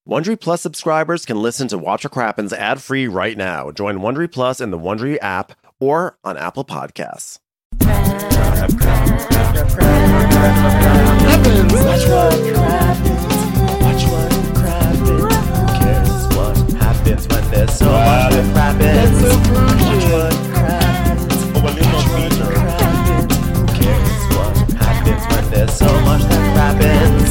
Wondery Plus subscribers can listen to Watch What Crappens ad-free right now. Join Wondery Plus in the Wondery app or on Apple Podcasts. Watch what crappens. Who cares what happens when there's so much that crappens? Watch what crappens. Watch what crappens. Who cares what happens when there's so much that crappens?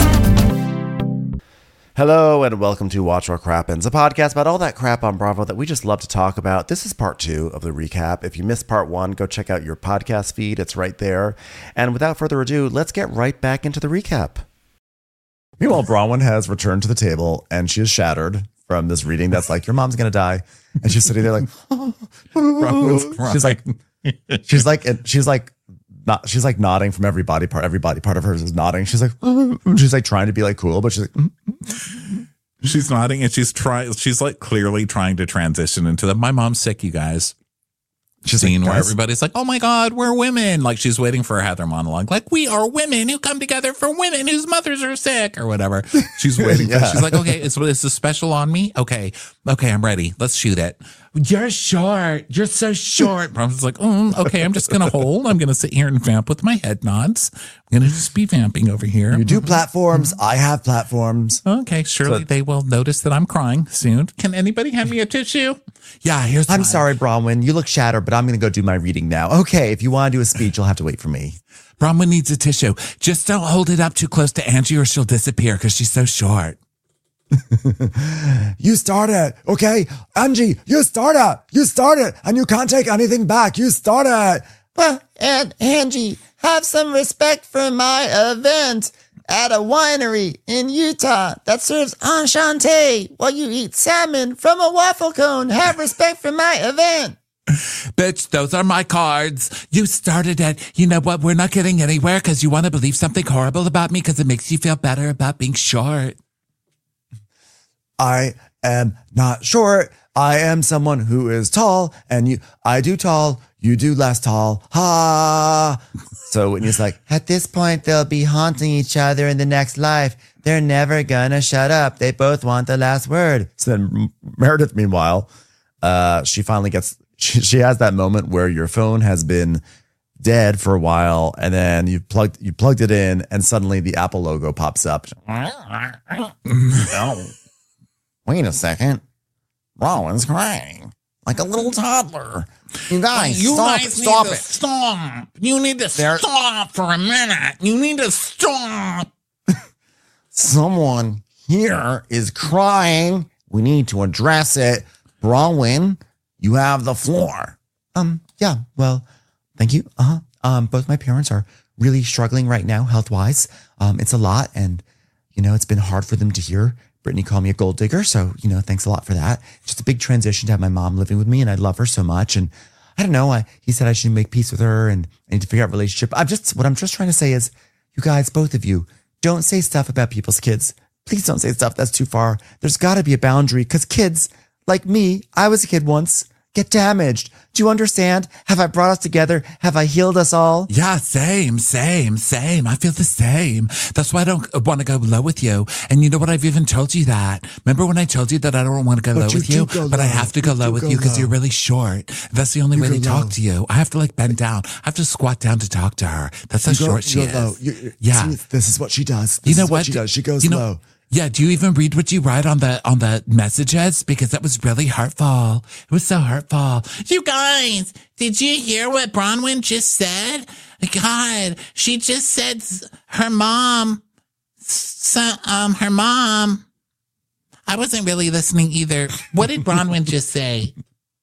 Hello and welcome to Watch What Crappens, a podcast about all that crap on Bravo that we just love to talk about. This is part 2 of the recap. If you missed part 1, go check out your podcast feed. It's right there. And without further ado, let's get right back into the recap. Meanwhile, Bronwyn has returned to the table and she is shattered from this reading that's like, your mom's going to die. And she's sitting there like, she's like nodding from every body part of hers is nodding. She's like trying to be like cool, but she's like, she's nodding and she's like clearly trying to transition into the, my mom's sick, you guys. she's Scene like, where guys, everybody's like, oh my God, we're women. Like she's waiting for a Heather monologue. Like, we are women who come together for women whose mothers are sick or whatever. She's waiting for, she's like, okay, it's a special on me. Okay, I'm ready. Let's shoot it. You're short. You're so short. I was like, okay, I'm just going to hold. I'm going to sit here and vamp with my head nods. I'm going to just be vamping over here. you do platforms. I have platforms. Okay, surely they will notice that I'm crying soon. Can anybody hand me a tissue? Yeah, here's I'm mine. sorry, Bronwyn. You look shattered, but I'm going to go do my reading now. Okay, if you want to do a speech, you'll have to wait for me. Bronwyn needs a tissue. Just don't hold it up too close to Angie or she'll disappear because she's so short. You started, okay? Angie, you started, and you can't take anything back. You started. And Angie, have some respect for my event at a winery in Utah that serves enchanté while you eat salmon from a waffle cone. Have respect for my event. Bitch, those are my cards. You started it. You know what? We're not getting anywhere because you want to believe something horrible about me because it makes you feel better about being short. I am not short. I am someone who is tall, and I do tall, you do less tall. Ha! So Whitney's like, at this point, they'll be haunting each other in the next life. They're never gonna shut up. They both want the last word. So then Meredith, meanwhile, she finally gets, she has that moment where your phone has been dead for a while, and then you plugged it in, and suddenly the Apple logo pops up. Wait a second. Rowan's crying like a little toddler. You guys, stop it. Stop. You need to stop for a minute. You need to stop. Someone here is crying. We need to address it. Bronwyn, you have the floor. Yeah, well, thank you. Both my parents are really struggling right now, health-wise. It's a lot, and, it's been hard for them to hear Brittany called me a gold digger, so, thanks a lot for that. Just a big transition to have my mom living with me, and I love her so much. And I don't know, he said I should make peace with her, and I need to figure out relationship. What I'm just trying to say is, you guys, both of you, don't say stuff about people's kids. Please don't say stuff that's too far. There's got to be a boundary, because kids, like me, I was a kid once, get damaged. Do you understand? Have I brought us together? Have I healed us all? Yeah, same. I feel the same. That's why I don't want to go low with you. And you know what? I've even told you that. Remember when I told you that I don't want to go low with you? But I have to go low with you because you're really short. That's the only way to talk to you. I have to bend down. I have to squat down to talk to her. That's how short she is. Yeah. See, this is what she does. You know what she does? She goes low. Yeah, do you even read what you write on the messages? Because that was really hurtful. It was so hurtful. You guys, did you hear what Bronwyn just said? God, she just said her mom. Her mom. I wasn't really listening either. What did Bronwyn just say?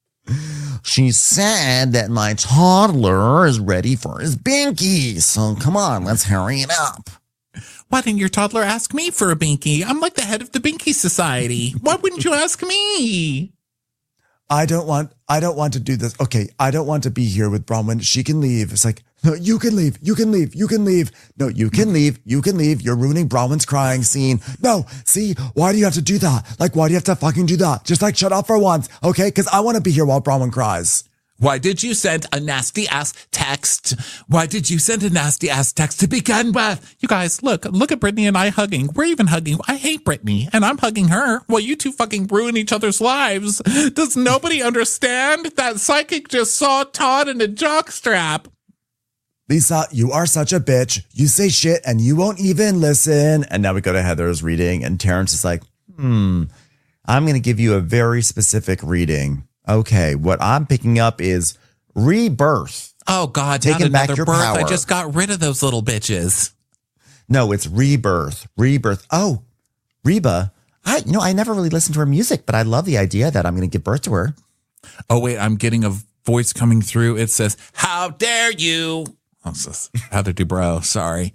She said that my toddler is ready for his binky. So come on, let's hurry it up. Why didn't your toddler ask me for a binky? I'm like the head of the Binky Society. Why wouldn't you ask me? I don't want to do this. Okay, I don't want to be here with Bronwyn. She can leave. It's like, no, you can leave. No, you can leave. You're ruining Bronwyn's crying scene. No, see, why do you have to do that? Why do you have to fucking do that? Just shut up for once, okay? Because I want to be here while Bronwyn cries. Why did you send a nasty ass text? Why did you send a nasty ass text to begin with? You guys, look at Brittany and I hugging. We're even hugging. I hate Brittany and I'm hugging her. Well, you two fucking ruin each other's lives. Does nobody understand? That psychic just saw Todd in a jockstrap. Lisa, you are such a bitch. You say shit and you won't even listen. And now we go to Heather's reading and Terrence is like, I'm going to give you a very specific reading. Okay, what I'm picking up is rebirth. Oh, God, taking not back another your birth. power. I just got rid of those little bitches. No, it's rebirth. Rebirth. Oh, Reba. I never really listened to her music, but I love the idea that I'm going to give birth to her. Oh, wait, I'm getting a voice coming through. It says, how dare you? Oh, it's just Heather Dubrow. Sorry.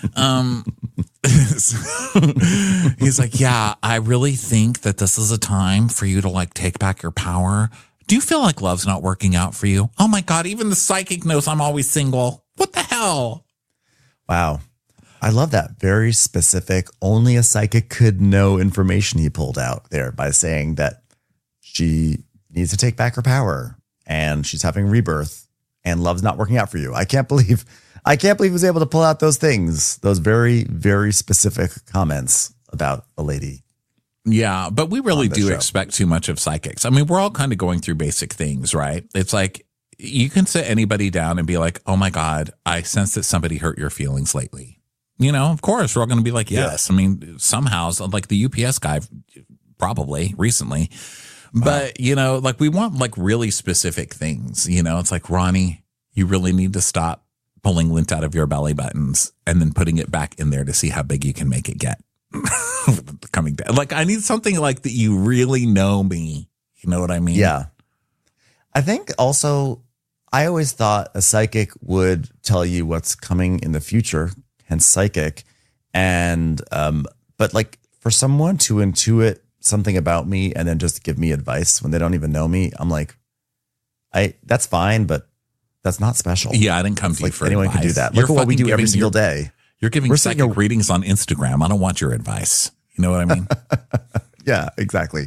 He's like, yeah, I really think that this is a time for you to like take back your power. Do you feel like love's not working out for you? Oh my God, even the psychic knows I'm always single. What the hell? Wow. I love that. Very specific. Only a psychic could know information he pulled out there by saying that she needs to take back her power and she's having rebirth and love's not working out for you. I can't believe he was able to pull out those things, those very, very specific comments about a lady. Yeah, but we really do show. expect too much of psychics. I mean, we're all kind of going through basic things, right? It's like you can sit anybody down and be like, oh my God, I sense that somebody hurt your feelings lately. You know, of course, we're all going to be like, yes. Yeah. I mean, somehow, like the UPS guy probably recently. But, you know, like we want like really specific things. You know, it's like, Ronnie, you really need to stop pulling lint out of your belly buttons and then putting it back in there to see how big you can make it get. Coming down. Like, I need something like that you really know me. You know what I mean? Yeah. I think also, I always thought a psychic would tell you what's coming in the future, hence psychic. And, but like for someone to intuit something about me and then just give me advice when they don't even know me, I'm like, that's fine, but that's not special. Yeah, I didn't come to you like for anyone advice. can do that. Look at what we do every single day. You're giving psychic readings on Instagram. I don't want your advice. You know what I mean? Yeah, exactly.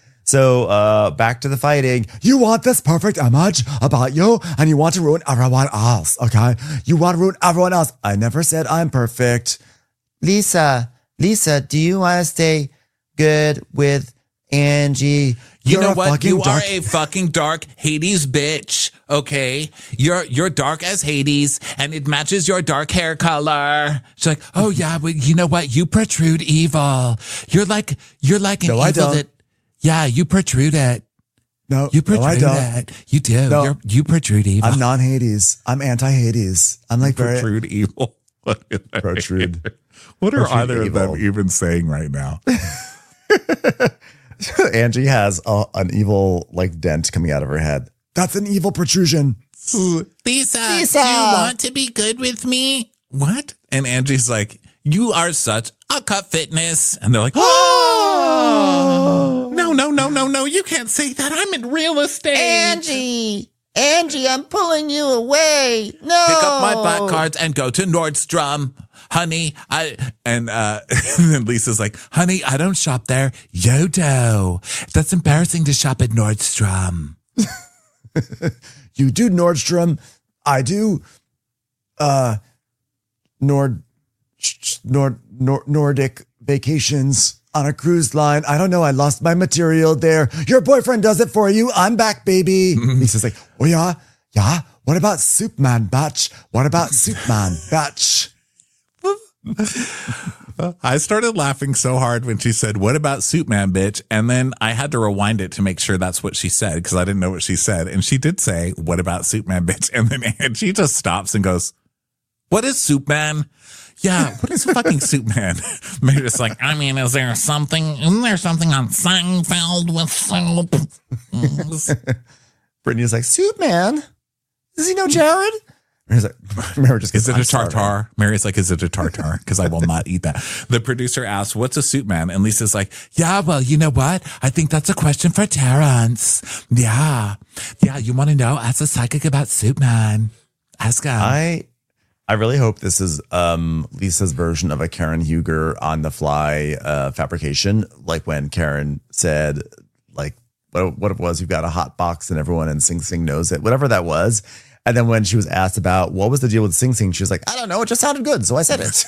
So back to the fighting. You want this perfect image about you and you want to ruin everyone else, okay? You want to ruin everyone else. I never said I'm perfect. Lisa, do you want to stay good with Angie? You know what? You are a fucking dark Hades bitch, okay? You're dark as Hades, and it matches your dark hair color. She's like, oh yeah, but you know what? You protrude evil. You're like an evil that. Yeah, you protrude it. No, you protrude I don't. it. You do. No. You protrude evil. I'm non-Hades. I'm anti-Hades. I'm like protrude evil. Protrude. What are either of them even saying right now? Angie has an evil like dent coming out of her head. That's an evil protrusion. Lisa, do you want to be good with me? What? And Angie's like, you are such a cut fitness. And they're like, oh, no. You can't say that. I'm in real estate. Angie, I'm pulling you away. No. Pick up my black cards and go to Nordstrom. Honey, and then Lisa's like, honey, I don't shop there. Yodo. That's embarrassing to shop at Nordstrom. You do Nordstrom. I do Nordic vacations on a cruise line. I don't know. I lost my material there. Your boyfriend does it for you. I'm back, baby. Lisa's like, oh yeah? Yeah? What about Superman, batch? What about Superman, batch? I started laughing so hard when she said, what about Superman, bitch? And then I had to rewind it to make sure that's what she said because I didn't know what she said. And she did say, what about Superman, bitch? And then she just stops and goes, what is Superman? Yeah, what is fucking Superman? Maybe it's like, I mean, isn't there something on Seinfeld with soap? Brittany's like, Superman? Does he know Jared? Mary's like, Mary just goes, is it a tartar? Mary's like, is it a tartar? Because I will not eat that. The producer asks, what's a soup man? And Lisa's like, yeah, well, you know what? I think that's a question for Terrence. Yeah, you want to know? Ask a psychic about soup man. Ask him. I really hope this is Lisa's version of a Karen Huger on the fly fabrication. Like when Karen said, like, what it was. You've got a hot box and everyone in Sing Sing knows it, whatever that was. And then when she was asked about what was the deal with Sing Sing, she was like, I don't know. It just sounded good. So I said it.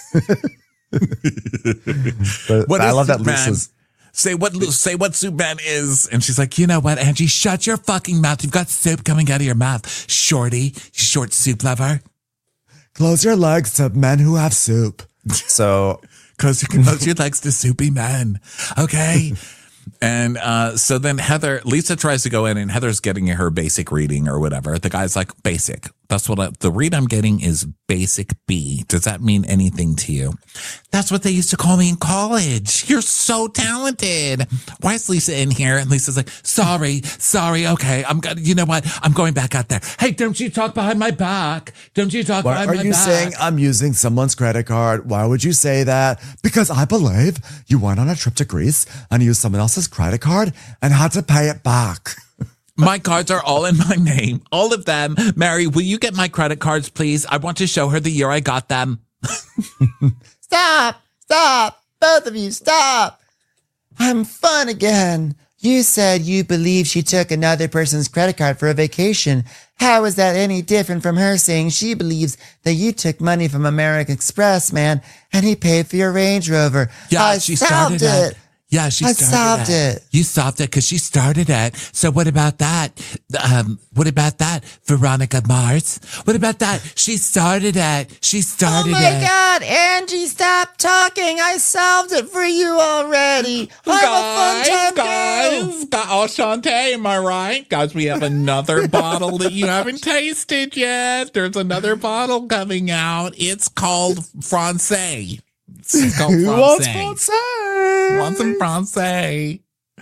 But I love that Lisa's. Say what soup man is. And she's like, you know what, Angie, shut your fucking mouth. You've got soup coming out of your mouth. Shorty, short soup lover. Close your legs to men who have soup. So close your legs to soupy men. Okay. And so then Lisa tries to go in and Heather's getting her basic reading or whatever. The guy's like, basic. That's what the read I'm getting is basic B. Does that mean anything to you? That's what they used to call me in college. You're so talented. Why is Lisa in here? And Lisa's like, sorry. Okay. You know what? I'm going back out there. Hey, don't you talk behind my back. Don't you talk behind my back. Are you saying I'm using someone's credit card? Why would you say that? Because I believe you went on a trip to Greece and used someone else's credit card and had to pay it back. My cards are all in my name. All of them. Mary, will you get my credit cards, please? I want to show her the year I got them. Stop. Both of you, stop. I'm fun again. You said you believe she took another person's credit card for a vacation. How is that any different from her saying she believes that you took money from American Express, man, and he paid for your Range Rover? Yeah, she started it. Yeah, she started it. You stopped it because she started it. So what about that? What about that, Veronica Mars? What about that? She started it. Oh my God, Angie, stop talking. I solved it for you already. Guys, oh, Shantae, am I right? Guys, we have another bottle that you haven't tasted yet. There's another bottle coming out. It's called Francais. It's called Who wants Francais? Want some Francais.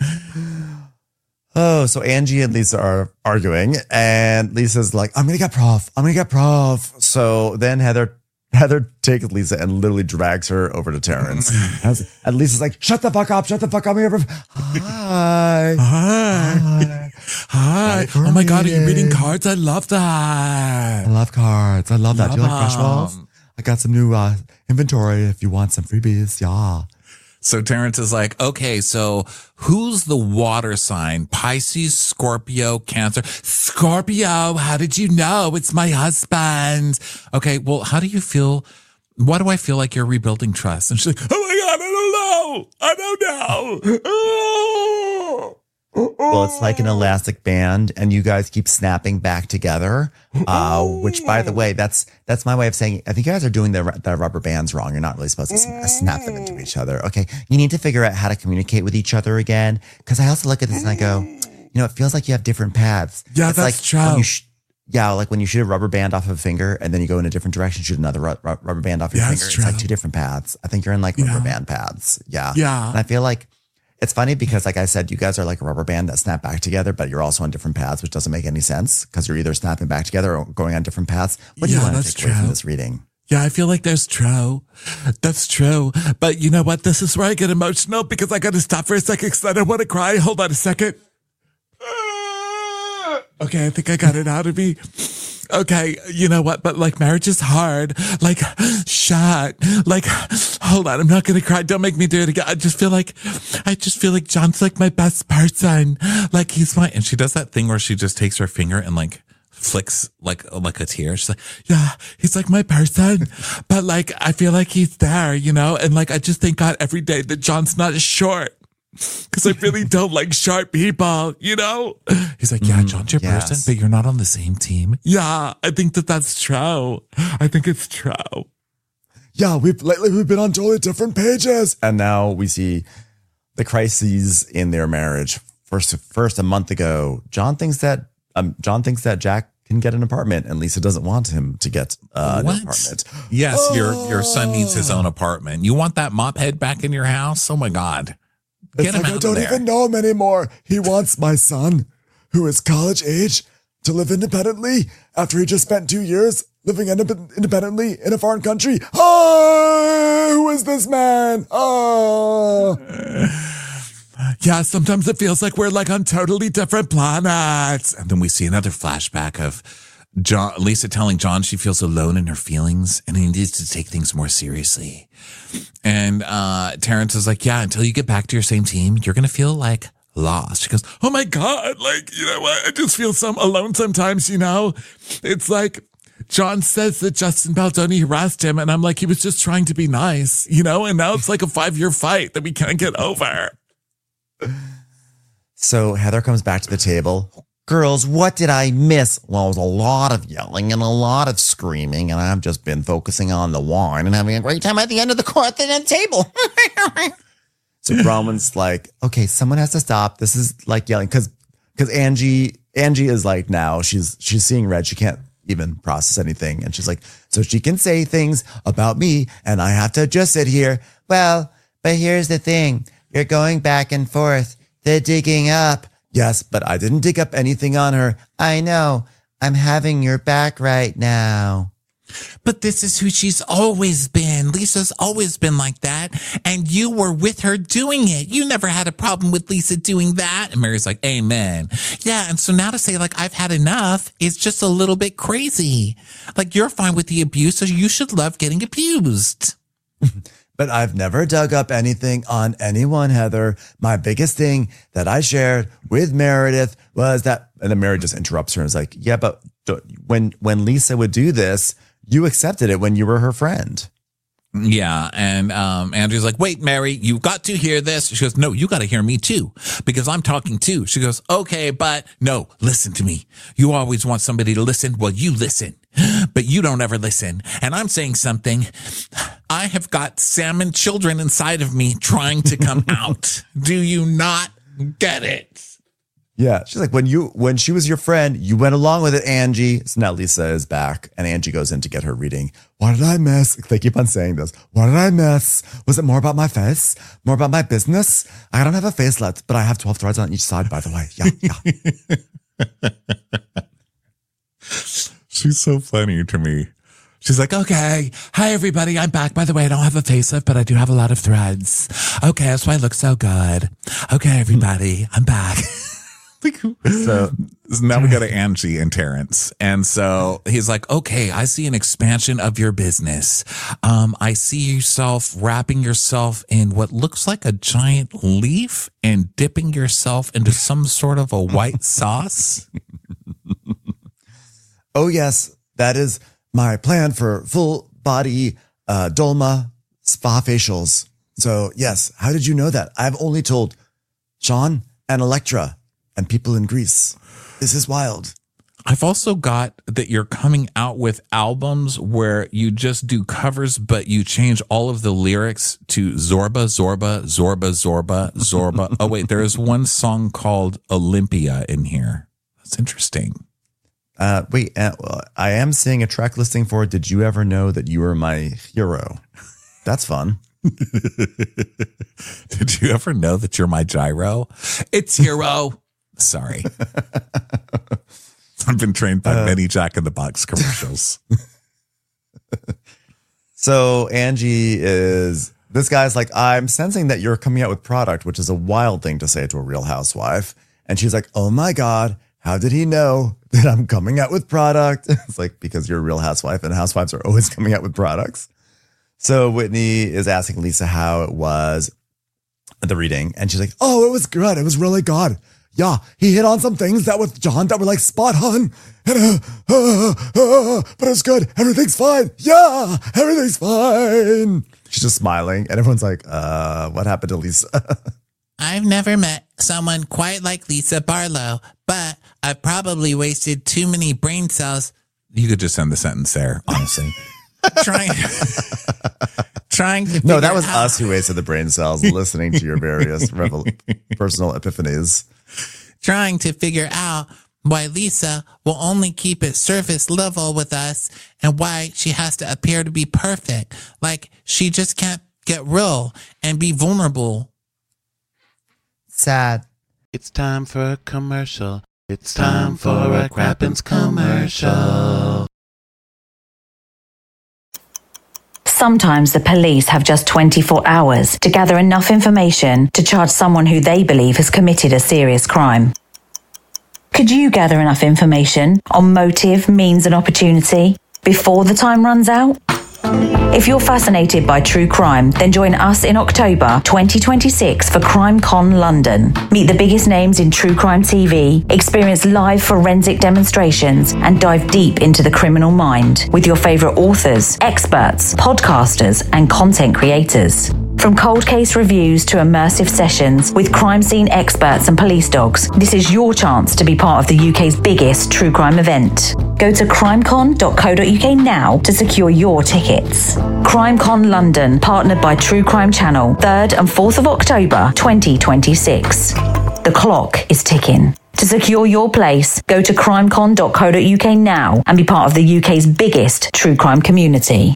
Oh, so Angie and Lisa are arguing, and Lisa's like, I'm gonna get prof. So then Heather takes Lisa and literally drags her over to Terrence. And Lisa's like, shut the fuck up. Hi. Oh my God, are you reading cards? I love that. I love cards. I love that. Do you like brush balls? I got some new inventory if you want some freebies. Yeah. So Terrence is like, okay, so who's the water sign? Pisces, Scorpio, Cancer. Scorpio, how did you know? It's my husband. Okay, well, how do you feel? Why do I feel like you're rebuilding trust? And she's like, oh my God, I don't know. Oh. Well, it's like an elastic band, and you guys keep snapping back together. Which, by the way, that's my way of saying, I think you guys are doing the rubber bands wrong. You're not really supposed to snap them into each other. Okay, you need to figure out how to communicate with each other again. Because I also look at this and I go, it feels like you have different paths. Yeah, it's that's like true. Like when you shoot a rubber band off of a finger, and then you go in a different direction, shoot another rubber band off your finger. It's like two different paths. I think you're in like rubber band paths. Yeah. And I feel like it's funny because, like I said, you guys are like a rubber band that snap back together, but you're also on different paths, which doesn't make any sense because you're either snapping back together or going on different paths. What do you want to take away from this reading? Yeah, I feel like that's true. But you know what? This is where I get emotional because I got to stop for a second because I don't want to cry. Hold on a second. Okay, I think I got it out of me. Okay, you know what? But like marriage is hard. Like, shut. Like, hold on. I'm not going to cry. Don't make me do it again. I just feel like John's like my best person. Like he's my, and she does that thing where she just takes her finger and like flicks like a tear. She's like, yeah, he's like my person. But like, I feel like he's there, and like, I just thank God every day that John's not short. Because I really don't like sharp people, He's like, yeah, John's your person, but you're not on the same team. Yeah, I think that's true. I think it's true. Yeah, we've been on totally different pages. And now we see the crises in their marriage. First a month ago, John thinks that Jack can get an apartment, and Lisa doesn't want him to get an apartment. Yes, your son needs his own apartment. You want that mop head back in your house? Oh my God. It's like I don't even know him anymore. He wants my son, who is college age, to live independently after he just spent 2 years living independently in a foreign country. Oh, who is this man? Oh. Yeah, sometimes it feels like we're like on totally different planets. And then we see another flashback of Lisa telling John she feels alone in her feelings and he needs to take things more seriously. And Terrence is like, yeah, until you get back to your same team, you're going to feel like lost. She goes, oh my God, like, you know what? I just feel so alone sometimes, you know? It's like John says that Justin Baldoni harassed him, and I'm like, he was just trying to be nice, you know? And now it's like a 5-year fight that we can't get over. So Heather comes back to the table. Girls, what did I miss? Well, it was a lot of yelling and a lot of screaming, and I've just been focusing on the wine and having a great time at the end of the court at the table. So Bronwyn's like, okay, someone has to stop. This is like yelling because Angie is like now she's seeing red. She can't even process anything, and she's like, so she can say things about me, and I have to just sit here. Well, but here's the thing: you're going back and forth. They're digging up. Yes, but I didn't dig up anything on her. I know. I'm having your back right now. But this is who she's always been. Lisa's always been like that. And you were with her doing it. You never had a problem with Lisa doing that. And Mary's like, amen. Yeah. And so now to say like, I've had enough is just a little bit crazy. Like you're fine with the abuse, so you should love getting abused. But I've never dug up anything on anyone, Heather. My biggest thing that I shared with Meredith was that, and then Meredith just interrupts her and is like, yeah, but when Lisa would do this, you accepted it when you were her friend. Yeah. And Andrew's like, wait, Mary, you got to hear this. She goes, no, you got to hear me too, because I'm talking too. She goes, okay, but no, listen to me. You always want somebody to listen. Well, you listen, but you don't ever listen. And I'm saying something. I have got salmon children inside of me trying to come out. Do you not get it? Yeah. She's like, when she was your friend, you went along with it, Angie. So now Lisa is back and Angie goes in to get her reading. What did I miss? They keep on saying this. What did I miss? Was it more about my face? More about my business? I don't have a facelet, but I have 12 threads on each side, by the way. Yeah. She's so funny to me. She's like, okay, hi, everybody. I'm back. By the way, I don't have a facelift, but I do have a lot of threads. Okay, that's why I look so good. Okay, everybody, I'm back. So now we go to Angie and Terrence. And so he's like, okay, I see an expansion of your business. I see yourself wrapping yourself in what looks like a giant leaf and dipping yourself into some sort of a white sauce. Oh, yes, that is my plan for full body Dolma spa facials. So, yes, how did you know that? I've only told Sean and Electra and people in Greece. This is wild. I've also got that you're coming out with albums where you just do covers, but you change all of the lyrics to Zorba, Zorba, Zorba, Zorba, Zorba. Oh, wait, there is one song called Olympia in here. That's interesting. I am seeing a track listing for Did You Ever Know That You Were My Hero? That's fun. Did you ever know that you're my gyro? It's Hero. Sorry. I've been trained by many Jack in the Box commercials. So this guy's like, I'm sensing that you're coming out with product, which is a wild thing to say to a Real Housewife. And she's like, oh my God, how did he know that I'm coming out with product? It's like, because you're a Real Housewife and housewives are always coming out with products. So Whitney is asking Lisa how it was at the reading. And she's like, oh, it was good. It was really good. Yeah, he hit on some things that with John that were like spot on. And, but it's good. Everything's fine. Yeah, everything's fine. She's just smiling. And everyone's like, what happened to Lisa? I've never met someone quite like Lisa Barlow, but I've probably wasted too many brain cells. You could just end the sentence there, honestly. trying to No, that was us who wasted the brain cells listening to your various personal epiphanies. Trying to figure out why Lisa will only keep it surface level with us and why she has to appear to be perfect. Like she just can't get real and be vulnerable. Sad. It's time for a commercial. It's time for a Crappens commercial. Sometimes the police have just 24 hours to gather enough information to charge someone who they believe has committed a serious crime. Could you gather enough information on motive, means and opportunity before the time runs out? If you're fascinated by true crime, then join us in October 2026 for CrimeCon London. Meet the biggest names in true crime TV, experience live forensic demonstrations, and dive deep into the criminal mind with your favorite authors, experts, podcasters, and content creators. From cold case reviews to immersive sessions with crime scene experts and police dogs, this is your chance to be part of the UK's biggest true crime event. Go to crimecon.co.uk now to secure your tickets. CrimeCon London, partnered by True Crime Channel, 3rd and 4th of October 2026. The clock is ticking. To secure your place, go to crimecon.co.uk now and be part of the UK's biggest true crime community.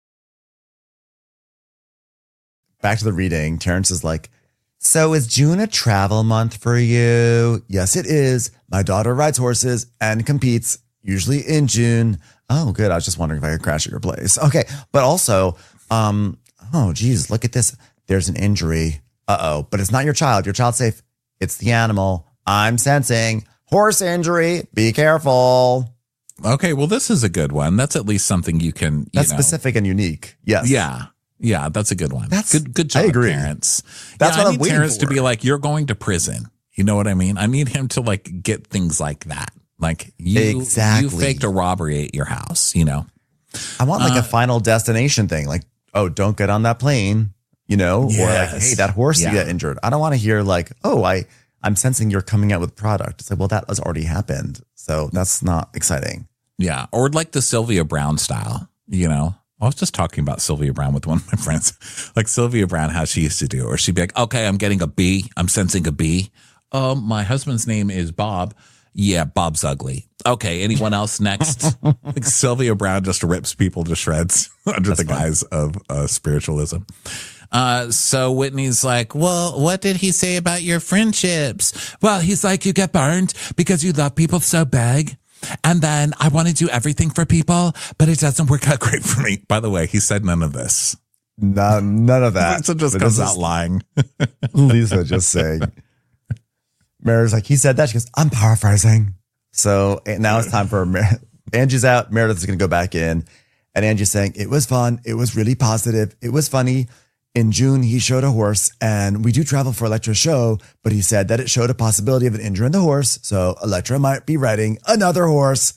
Back to the reading. Terrence is like, so is June a travel month for you? Yes, it is. My daughter rides horses and competes, usually in June. Oh, good. I was just wondering if I could crash at your place. Okay. But also, oh, geez, look at this. There's an injury. Uh-oh. But it's not your child. Your child's safe. It's the animal. I'm sensing horse injury. Be careful. Okay, well, this is a good one. That's at least something you can, That's specific and unique. Yes. Yeah, that's a good one. That's good job, I agree. Terrence. That's what I I'm need waiting Terrence for. to be like, you're going to prison. You know what I mean? I need him to like get things like that. Like you faked a robbery at your house, you know? I want like a final destination thing. Like, oh, don't get on that plane, you know? Or like, Yes. hey, that horse you got injured. I don't want to hear like, oh, I'm sensing you're coming out with product. It's like, well, that has already happened. So that's not exciting. Yeah. Or like the Sylvia Brown style, you know? I was just talking about Sylvia Brown with one of my friends. Like Sylvia Brown, how she used to do, or she'd be like, okay, I'm getting a B. I'm sensing a B. My husband's name is Bob. Yeah, Bob's ugly. Okay, anyone else next? Like Sylvia Brown just rips people to shreds under the guise of spiritualism. So Whitney's like, well, what did he say about your friendships? Well, he's like, you get burned because you love people so big. And then I want to do everything for people, but it doesn't work out great for me. By the way, he said none of this. None of that. Lisa just comes out lying. Lisa just saying. Meredith's like, he said that. She goes, I'm paraphrasing. So now it's time for Angie's out. Meredith is going to go back in. And Angie's saying, it was fun. It was really positive. It was funny. In June, he showed a horse, and we do travel for Electra's show, but he said that it showed a possibility of an injury in the horse. So Electra might be riding another horse.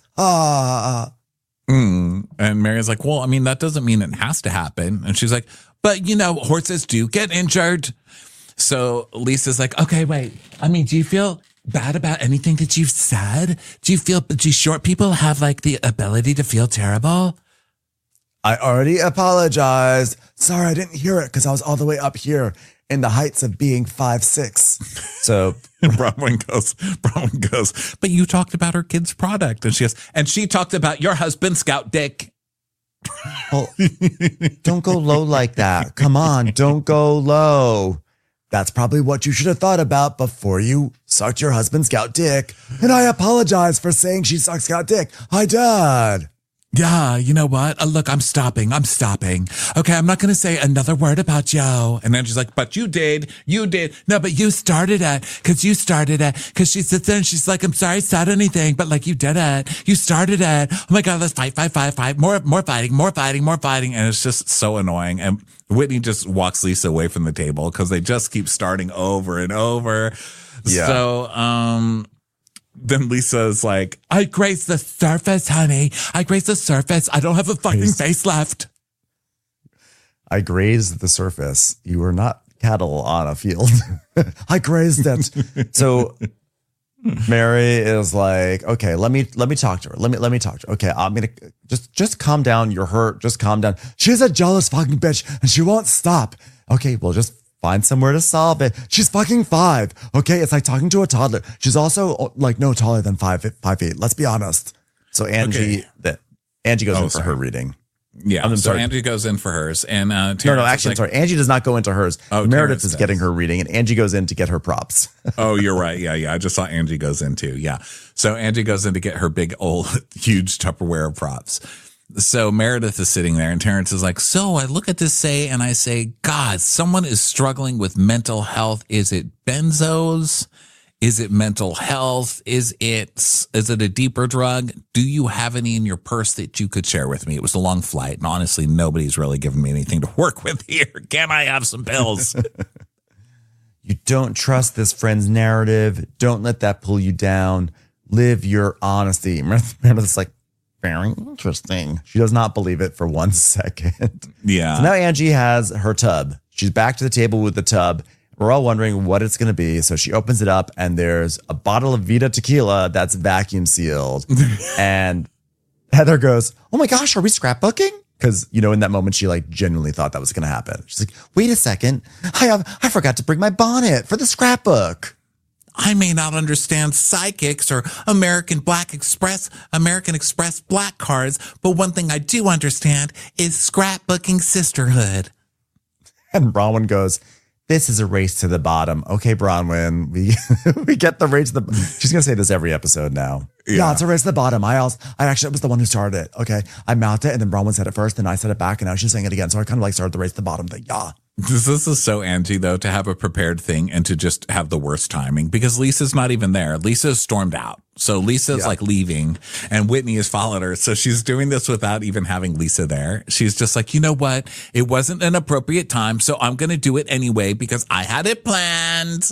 And Mary's like, well, I mean, that doesn't mean it has to happen. And she's like, but you know, horses do get injured. So Lisa's like, okay, wait. I mean, do you feel bad about anything that you've said? Do short people have like the ability to feel terrible? I already apologized. Sorry, I didn't hear it because I was all the way up here in the heights of being 5'6". So Bronwyn goes, but you talked about her kid's product. And she talked about your husband, Scout Dick. well, don't go low like that. Come on, don't go low. That's probably what you should have thought about before you sucked your husband's Scout Dick. And I apologize for saying she sucked Scout Dick. I did. Yeah, you know what? Look, I'm stopping. Okay, I'm not going to say another word about Joe. And then she's like, but you did. No, but you started it. Because she sits there and she's like, I'm sorry I said anything, but like you did it. You started it. Oh my God, let's fight. More fighting. And it's just so annoying. And Whitney just walks Lisa away from the table because they just keep starting over and over. Yeah. So, then Lisa's like, I grazed the surface, honey. I grazed the surface. I don't have a fucking face left. I grazed the surface. You were not cattle on a field. I grazed it. So Mary is like, okay, let me talk to her. Let me talk to her. Okay, I'm gonna just calm down. You're hurt. Just calm down. She's a jealous fucking bitch and she won't stop. Okay, well, just find somewhere to solve it. She's fucking 5. Okay, it's like talking to a toddler. She's also like no taller than 5 feet. Let's be honest. So Angie goes in for her reading. Yeah, I'm so sorry. Angie goes in for hers, and Terrence I'm sorry. Angie does not go into hers. Oh, Meredith Terrence is does. getting her reading, and Angie goes in to get her props. Oh, you're right. Yeah. I just saw Angie goes in too. Yeah. So Angie goes in to get her big old huge Tupperware of props. So Meredith is sitting there and Terrence is like, so I look at this and I say, God, someone is struggling with mental health. Is it benzos? Is it mental health? Is it a deeper drug? Do you have any in your purse that you could share with me? It was a long flight, and honestly, nobody's really given me anything to work with here. Can I have some pills? You don't trust this friend's narrative. Don't let that pull you down. Live your honesty. Meredith's like, very interesting. She does not believe it for 1 second. Yeah. So now Angie has her tub. She's back to the table with the tub. We're all wondering what it's going to be. So she opens it up and there's a bottle of Vita tequila that's vacuum sealed. And Heather goes, oh my gosh, are we scrapbooking? Because, you know, in that moment, she like genuinely thought that was going to happen. She's like, wait a second. I forgot to bring my bonnet for the scrapbook. I may not understand psychics or American Express black cards, but one thing I do understand is scrapbooking sisterhood. And Bronwyn goes, this is a race to the bottom. Okay, Bronwyn, we get the race to the. She's gonna say this every episode now. Yeah, it's a race to the bottom. I actually was the one who started it. Okay, I mouthed it, and then Bronwyn said it first, and I said it back, and now she's saying it again. So I kind of like started the race to the bottom thing. Yeah. This is so Angie, though, to have a prepared thing and to just have the worst timing because Lisa's not even there. Lisa's stormed out. So Lisa's like leaving and Whitney has followed her. So she's doing this without even having Lisa there. She's just like, you know what? It wasn't an appropriate time. So I'm going to do it anyway because I had it planned.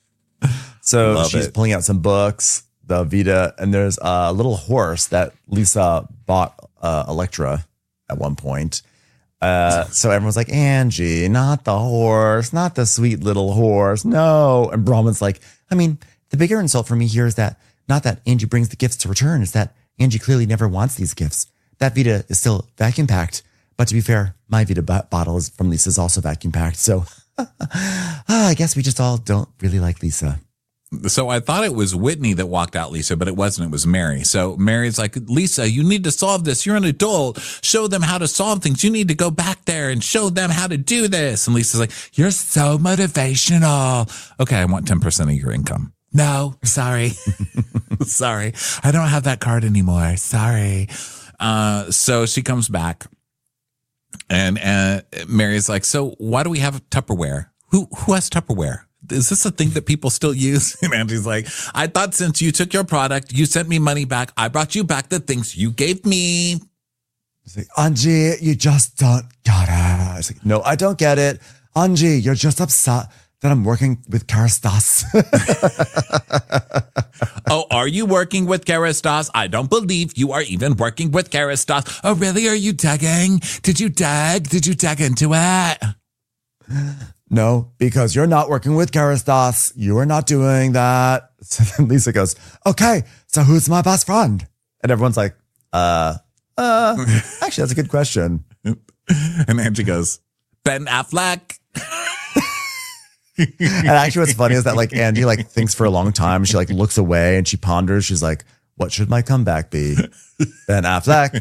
So she's pulling out some books, the Vita, and there's a little horse that Lisa bought Electra at one point. So everyone's like, Angie, not the horse, not the sweet little horse. No. And Bronwyn's like, I mean, the bigger insult for me here is that not that Angie brings the gifts to return. It's that Angie clearly never wants these gifts. That Vita is still vacuum packed. But to be fair, my Vita bottle is from Lisa's also vacuum packed. So I guess we just all don't really like Lisa. So I thought it was Whitney that walked out Lisa, but it wasn't. It was Mary. So Mary's like, Lisa, you need to solve this. You're an adult. Show them how to solve things. You need to go back there and show them how to do this. And Lisa's like, you're so motivational. Okay, I want 10% of your income. No, sorry. Sorry. I don't have that card anymore. Sorry. So she comes back and Mary's like, so why do we have Tupperware? Who has Tupperware? Is this a thing that people still use? And Angie's like, I thought since you took your product, you sent me money back. I brought you back the things you gave me. It's like, Angie, you just don't get it. It's like, no, I don't get it. Angie, you're just upset that I'm working with Kerastase. Oh, are you working with Kerastase? I don't believe you are even working with Kerastase. Oh, really? Are you digging? Did you dig? Did you dig into it? No, because you're not working with Kerastase. You are not doing that. So then Lisa goes, okay, so who's my best friend? And everyone's like, actually, that's a good question. And Angie goes, Ben Affleck. And actually what's funny is that like Angie like thinks for a long time. She like looks away and she ponders. She's like, what should my comeback be? Ben Affleck.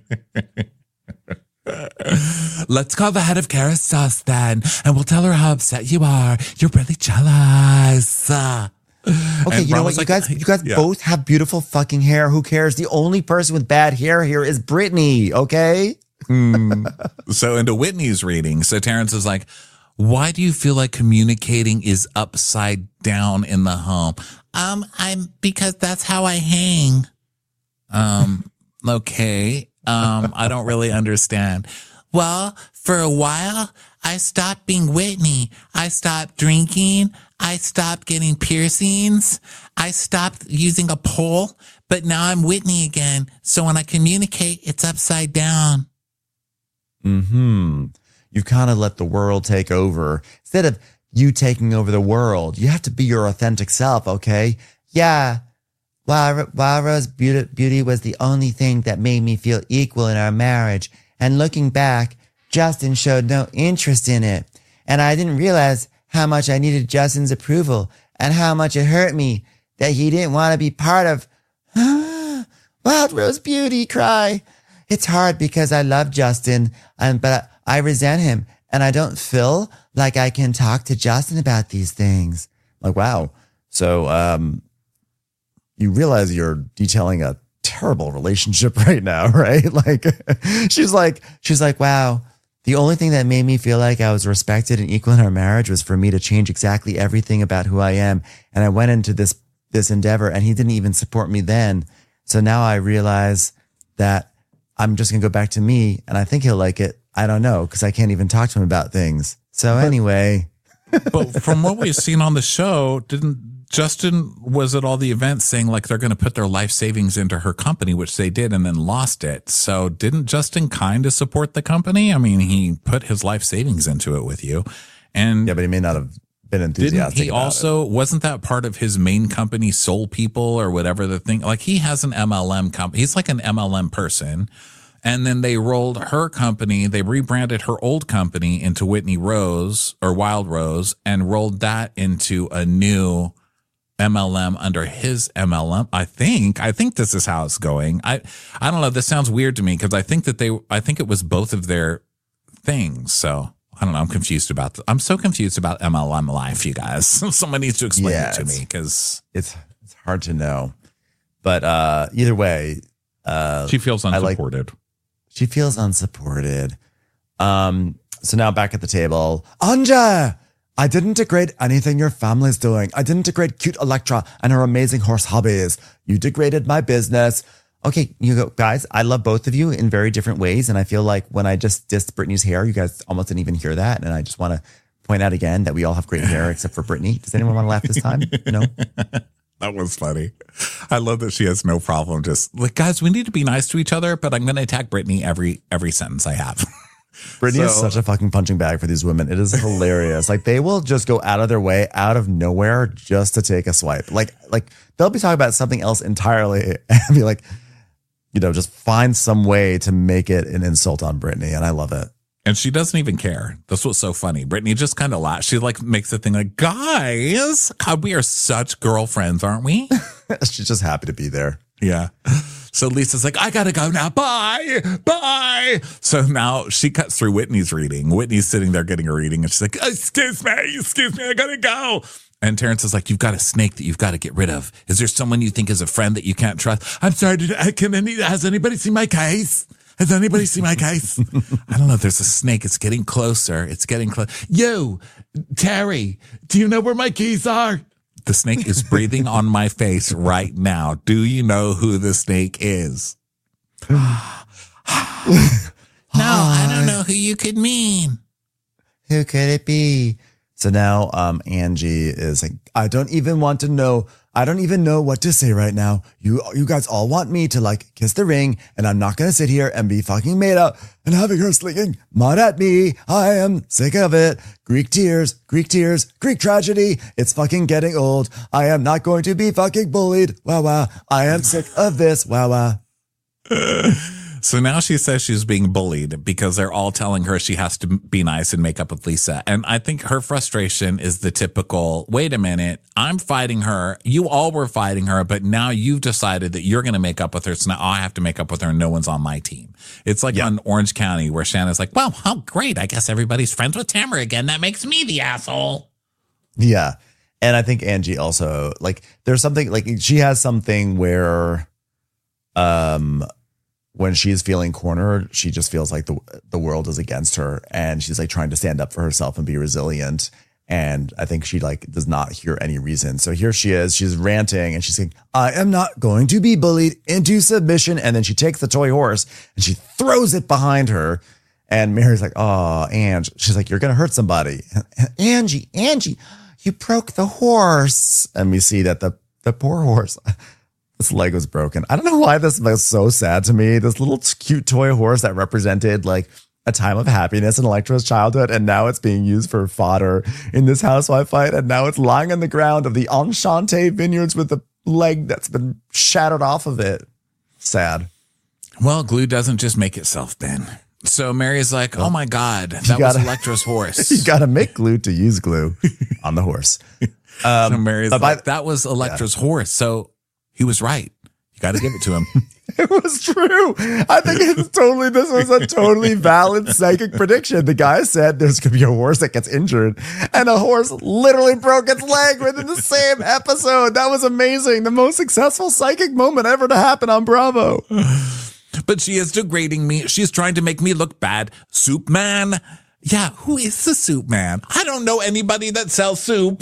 Let's call the head of Kerastase then, and we'll tell her how upset you are. You're really jealous. Okay, And you know Ron what? was You like, guys yeah. both have beautiful fucking hair. Who cares? The only person with bad hair here is Brittany, okay? So into Whitney's reading, so Terrence is like, why do you feel like communicating is upside down in the home? Because that's how I hang. Okay. I don't really understand. Well, for a while, I stopped being Whitney. I stopped drinking. I stopped getting piercings. I stopped using a pole, but now I'm Whitney again. So when I communicate, it's upside down. You've kind of let the world take over. Instead of you taking over the world, you have to be your authentic self, okay? Yeah. Rose beauty was the only thing that made me feel equal in our marriage. And looking back, Justin showed no interest in it. And I didn't realize how much I needed Justin's approval and how much it hurt me that he didn't want to be part of Wild Rose Beauty cry. It's hard because I love Justin, but I resent him and I don't feel like I can talk to Justin about these things. Like, wow. So, you realize you're detailing a terrible relationship right now, right? Like, she's like, wow, The only thing that made me feel like I was respected and equal in our marriage was for me to change exactly everything about who I am. And I went into this endeavor and he didn't even support me then. So now I realize that I'm just going to go back to me and I think he'll like it. I don't know because I can't even talk to him about things. So anyway. But from what we've seen on the show, didn't Justin was at all the events saying like they're going to put their life savings into her company, which they did and then lost it. So didn't Justin kind of support the company? I mean, he put his life savings into it with you. And yeah, but he may not have been enthusiastic. Didn't he also, wasn't that part of his main company, Soul People or whatever the thing? Like he has an MLM company. He's like an MLM person. And then they rolled her company, they rebranded her old company into Whitney Rose or Wild Rose and rolled that into a new MLM under his MLM. I think this is how it's going. I don't know. This sounds weird to me because I think it was both of their things. So I don't know. I'm so confused about MLM life, you guys. Someone needs to explain it to me because it's hard to know. But either way, she feels unsupported. She feels unsupported. So now back at the table, Anja, I didn't degrade anything your family's doing. I didn't degrade cute Electra and her amazing horse hobbies. You degraded my business. Okay, you go, guys. I love both of you in very different ways. And I feel like when I just dissed Brittany's hair, you guys almost didn't even hear that. And I just want to point out again that we all have great hair except for Brittany. Does anyone want to laugh this time? No? That was funny. I love that she has no problem. Just like, guys, we need to be nice to each other, but I'm going to attack Brittany every sentence I have. Brittany is such a fucking punching bag for these women. It is hilarious. Like they will just go out of their way, out of nowhere, just to take a swipe. Like they'll be talking about something else entirely and be like, just find some way to make it an insult on Brittany. And I love it. And she doesn't even care. That's what's so funny. Brittany just kind of laughs. She like makes the thing like, guys, God, we are such girlfriends, aren't we? She's just happy to be there. Yeah. So Lisa's like, I gotta go now. Bye. Bye. So now she cuts through Whitney's reading. Whitney's sitting there getting a reading and she's like, excuse me, I gotta go. And Terrence is like, you've got a snake that you've got to get rid of. Is there someone you think is a friend that you can't trust? I'm sorry, has anybody seen my case? Has anybody seen my case? I don't know. There's a snake. It's getting closer. It's getting close. Yo, Terry, do you know where my keys are? The snake is breathing on my face right now. Do you know who the snake is? No, I don't know who you could mean. Who could it be? So now Angie is like, I don't even know what to say right now. You guys all want me to like kiss the ring and I'm not going to sit here and be fucking made up and having her slinging mud at me. I am sick of it. Greek tears, Greek tragedy. It's fucking getting old. I am not going to be fucking bullied. Wow. I am sick of this. Wow. So now she says she's being bullied because they're all telling her she has to be nice and make up with Lisa. And I think her frustration is the typical, wait a minute, I'm fighting her. You all were fighting her, but now you've decided that you're going to make up with her. So now I have to make up with her and no one's on my team. It's like on Orange County where Shanna's like, well, how great. I guess everybody's friends with Tamara again. That makes me the asshole. Yeah. And I think Angie also, like, there's something, like, she has something where, when she's feeling cornered, she just feels like the world is against her and she's like trying to stand up for herself and be resilient. And I think she like does not hear any reason. So here she is, she's ranting and she's saying, I am not going to be bullied into submission. And then she takes the toy horse and she throws it behind her. And Mary's like, oh, Ange. She's like, you're going to hurt somebody. Angie, you broke the horse. And we see that the poor horse, this leg was broken. I don't know why this was so sad to me. This little cute toy horse that represented like a time of happiness in Electra's childhood. And now it's being used for fodder in this housewife fight. And now it's lying on the ground of the Enchante Vineyards with the leg that's been shattered off of it. Sad. Well, glue doesn't just make itself, Ben. So Mary's like, oh my God, that was Electra's horse. You got to make glue to use glue on the horse. So Mary's like, that was Electra's horse. So he was right. You got to give it to him. It was true. I think this was a totally valid psychic prediction. The guy said there's going to be a horse that gets injured and a horse literally broke its leg within the same episode. That was amazing. The most successful psychic moment ever to happen on Bravo. But she is degrading me. She's trying to make me look bad. Soup man. Yeah, who is the soup man? I don't know anybody that sells soup.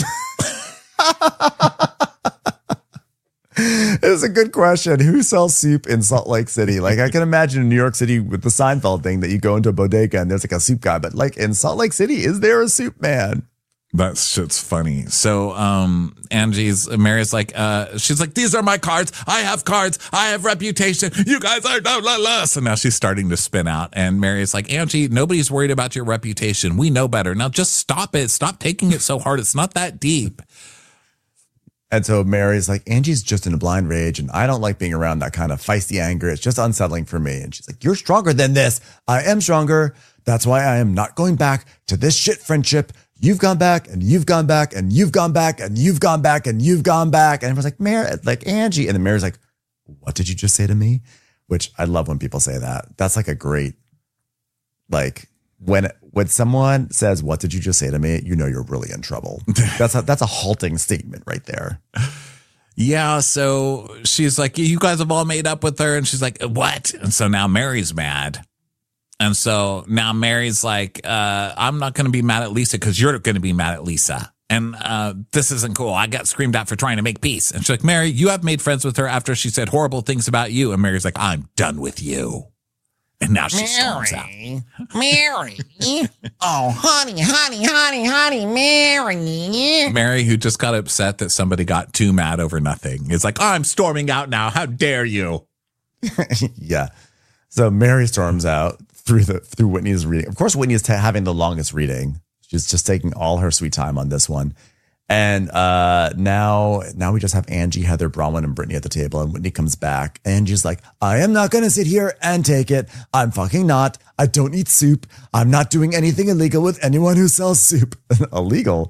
It's a good question. Who sells soup in Salt Lake City? Like, I can imagine in New York City with the Seinfeld thing that you go into a bodega and there's like a soup guy. But like in Salt Lake City, is there a soup man? That shit's funny. So Mary's like, she's like, these are my cards. I have cards. I have reputation. You guys are la la la. So now she's starting to spin out. And Mary's like, Angie, nobody's worried about your reputation. We know better. Now just stop it. Stop taking it so hard. It's not that deep. And so Mary's like, Angie's just in a blind rage, and I don't like being around that kind of feisty anger. It's just unsettling for me. And she's like, you're stronger than this. I am stronger. That's why I am not going back to this shit friendship. You've gone back, and you've gone back, and you've gone back, and you've gone back, and you've gone back. And everyone's like, Mary, like Angie. And then Mary's like, what did you just say to me? Which I love when people say that. That's like a great, like, when someone says, what did you just say to me? You know, you're really in trouble. That's a halting statement right there. Yeah. So she's like, you guys have all made up with her. And she's like, what? And so now Mary's mad. And so now Mary's like, I'm not going to be mad at Lisa because you're going to be mad at Lisa. And this isn't cool. I got screamed at for trying to make peace. And she's like, Mary, you have made friends with her after she said horrible things about you. And Mary's like, I'm done with you. And now she storms out. Mary. Oh, honey, Mary. Mary, who just got upset that somebody got too mad over nothing, is like, I'm storming out now. How dare you? Yeah. So Mary storms out through Whitney's reading. Of course, Whitney is having the longest reading. She's just taking all her sweet time on this one. And now we just have Angie, Heather, Bronwyn, and Brittany at the table. And Whitney comes back. Angie's like, I am not going to sit here and take it. I'm fucking not. I don't eat soup. I'm not doing anything illegal with anyone who sells soup. Illegal?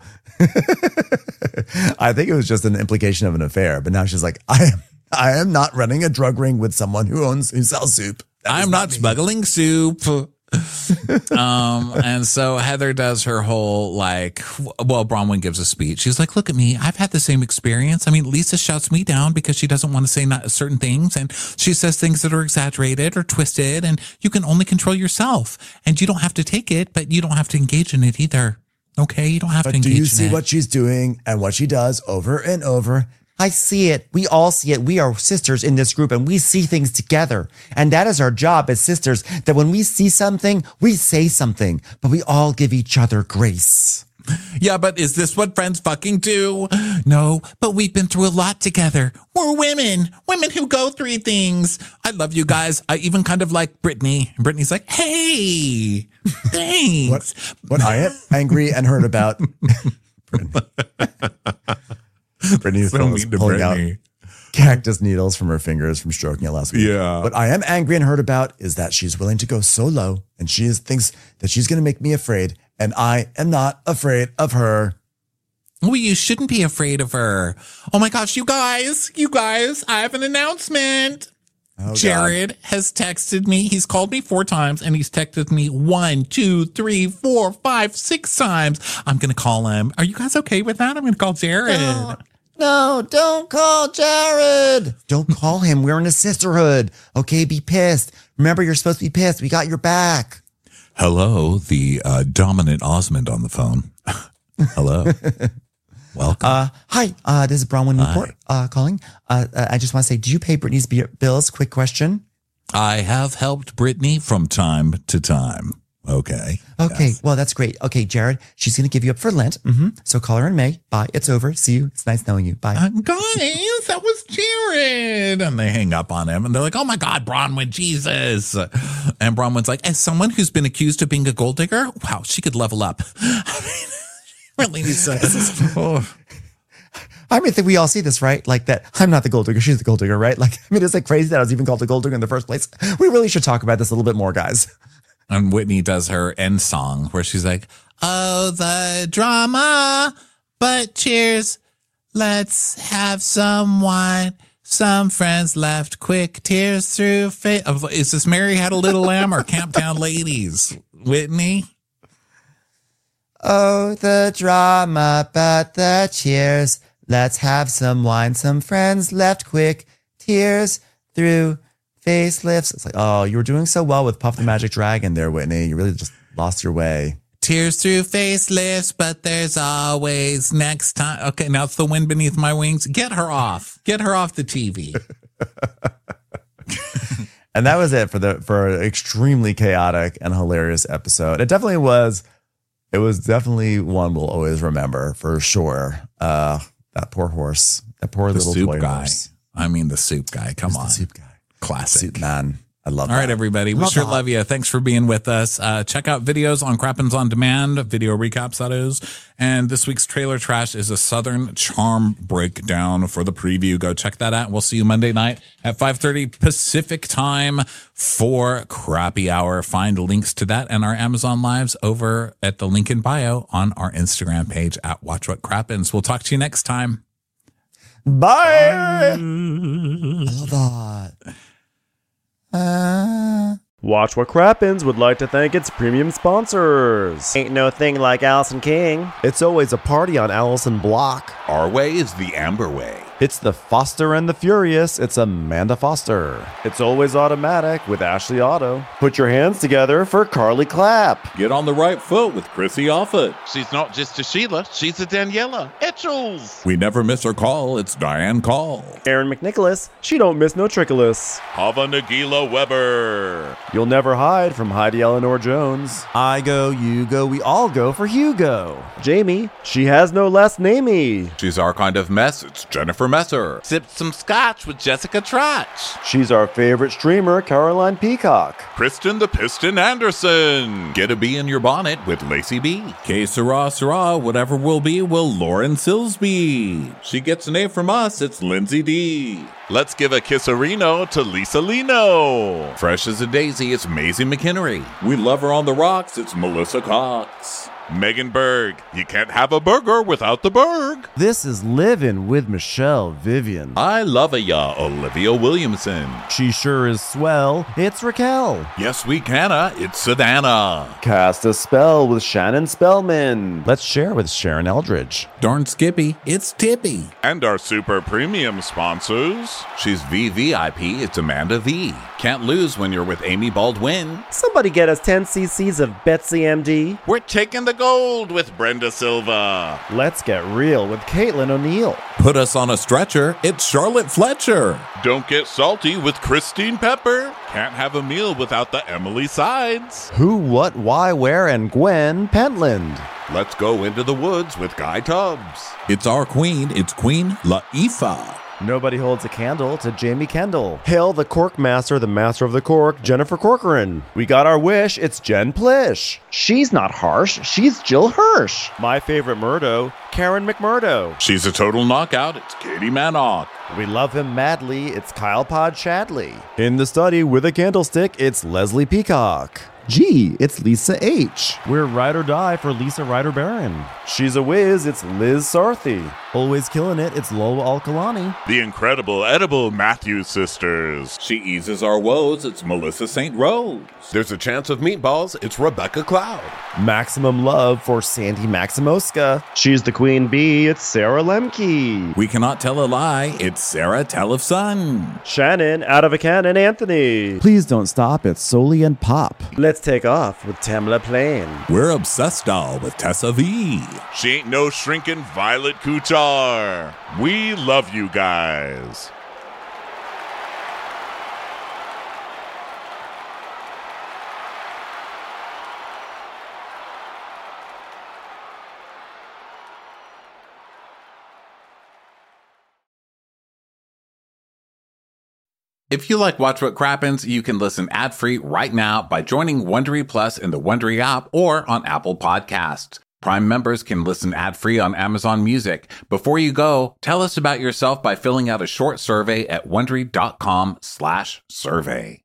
I think it was just an implication of an affair. But now she's like, I am not running a drug ring with someone who sells soup. I'm not smuggling soup. And so Heather does her whole Bronwyn gives a speech. She's like, look at me. I've had the same experience. I mean, Lisa shouts me down because she doesn't want to say certain things. And she says things that are exaggerated or twisted, and you can only control yourself, and you don't have to take it, but you don't have to engage in it either. Okay. You don't have to engage in it. Do you see what she's doing and what she does over and over? I see it. We all see it. We are sisters in this group and we see things together. And that is our job as sisters, that when we see something, we say something, but we all give each other grace. Yeah, but is this what friends fucking do? No, but we've been through a lot together. We're women who go through things. I love you guys. I even kind of like Brittany. And Brittany's like, hey, thanks. What I am angry and hurt about. Brittany was pulling out cactus needles from her fingers from stroking it last week. Yeah. What I am angry and hurt about is that she's willing to go so low, and she thinks that she's going to make me afraid, and I am not afraid of her. Well, you shouldn't be afraid of her. Oh my gosh, you guys, I have an announcement. Oh, Jared has texted me. He's called me 4 times and he's texted me 1, 2, 3, 4, 5, 6 times. I'm going to call him. Are you guys okay with that? I'm going to call Jared. No, don't call Jared. Don't call him. We're in a sisterhood. Okay, be pissed. Remember, you're supposed to be pissed. We got your back. Hello, the dominant Osmond on the phone. Hello. Welcome. Hi, this is Bronwyn Newport calling. I just want to say, do you pay Brittany's bills? Quick question. I have helped Brittany from time to time. Okay. Okay. Yes. Well, that's great. Okay, Jared, she's going to give you up for Lent. So call her in May. Bye. It's over. See you. It's nice knowing you. Bye. Guys, that was Jared. And they hang up on him and they're like, oh my God, Bronwyn, Jesus. And Bronwyn's like, as someone who's been accused of being a gold digger, wow, she could level up. I mean, really needs to. I mean, I think we all see this, right? Like that. I'm not the gold digger. She's the gold digger, right? Like, I mean, it's like crazy that I was even called a gold digger in the first place. We really should talk about this a little bit more, guys. And Whitney does her end song where she's like, oh, the drama, but cheers. Let's have some wine. Some friends left quick tears through face. Is this Mary Had a Little Lamb or Camptown Ladies? Whitney? Oh, the drama, but the cheers. Let's have some wine. Some friends left quick tears through facelifts. It's like, oh, you were doing so well with Puff the Magic Dragon there, Whitney. You really just lost your way. Tears through facelifts, but there's always next time. Okay, now it's The Wind Beneath My Wings. Get her off. Get her off the TV. And that was it for an extremely chaotic and hilarious episode. It definitely was. It was definitely one we'll always remember for sure. That poor horse. That poor The little soup toy guy. horse. I mean, the soup guy. Come on. The soup guy. Classic. Soup man. I love All that. right, everybody. We sure love you. Thanks for being with us. Check out videos on Crappens On Demand, video recaps, that is. And this week's Trailer Trash is a Southern Charm breakdown for the preview. Go check that out. We'll see you Monday night at 5:30 Pacific time for Crappy Hour. Find links to that and our Amazon Lives over at the link in bio on our Instagram page at Watch What Crappens. We'll talk to you next time. Bye. I love that. Watch What Crappens would like to thank its premium sponsors. Ain't no thing like Allison King. It's always a party on Allison Block. Our way is the Amber way. It's the Foster and the Furious. It's Amanda Foster. It's always automatic with Ashley Auto. Put your hands together for Carly Clapp. Get on the right foot with Chrissy Offit. She's not just a Sheila, she's a Daniela Etchells. We never miss her call. It's Diane Call. Aaron McNicholas. She don't miss no trickolas. Hava Nagila Weber. You'll never hide from Heidi Eleanor Jones. I go, you go, we all go for Hugo. Jamie. She has no last namey. She's our kind of mess. It's Jennifer Messer. Sipped some scotch with Jessica Trotch. She's our favorite streamer, Caroline Peacock. Kristen the Piston Anderson. Get a bee in your bonnet with Lacey B. Que sera, sera, whatever will be, will Lauren Silsby. She gets an A from us, it's Lindsay D. Let's give a kisserino to Lisa Lino. Fresh as a daisy, it's Maisie McKinnery. We love her on the rocks, it's Melissa Cox. Megan Berg. You can't have a burger without the Berg. This is Livin' with Michelle Vivian. I love ya, Olivia Williamson. She sure is swell. It's Raquel. Yes, we canna, it's Savannah. Cast a spell with Shannon Spellman. Let's share with Sharon Eldridge. Darn Skippy, it's Tippy. And our super premium sponsors. She's VVIP, it's Amanda V. Can't lose when you're with Amy Baldwin. Somebody get us 10 cc's of Betsy MD. We're taking the gold with Brenda Silva. Let's get real with Caitlin O'Neill. Put us on a stretcher, it's Charlotte Fletcher. Don't get salty with Christine Pepper. Can't have a meal without the Emily Sides. Who, what, why, where, and Gwen Pentland. Let's go into the woods with Guy Tubbs. It's our queen, it's Queen Latifah. Nobody holds a candle to Jamie Kendall. Hail the cork master, the master of the cork, Jennifer Corcoran. We got our wish, it's Jen Plish. She's not harsh, she's Jill Hirsch. My favorite Murdo, Karen McMurdo. She's a total knockout, it's Katie Manock. We love him madly, it's Kyle Pod Shadley. In the study with a candlestick, it's Leslie Peacock. Gee, it's Lisa H. We're ride or die for Lisa Ryder Barron. She's a whiz, it's Liz Sarthy. Always killing it, it's Lola Alkalani. The incredible edible Matthews sisters. She eases our woes, it's Melissa St. Rose. There's a chance of meatballs, it's Rebecca Cloud. Maximum love for Sandy Maximoska. She's the queen bee, it's Sarah Lemke. We cannot tell a lie, it's Sarah Telefson. Shannon out of a cannon Anthony. Please don't stop, it's Soli and Pop. Let's take off with Tamla Plain. We're obsessed all with Tessa V. She ain't no shrinking Violet Kuchar. We love you guys. If you like Watch What Crappens, you can listen ad-free right now by joining Wondery Plus in the Wondery app or on Apple Podcasts. Prime members can listen ad-free on Amazon Music. Before you go, tell us about yourself by filling out a short survey at Wondery.com/survey.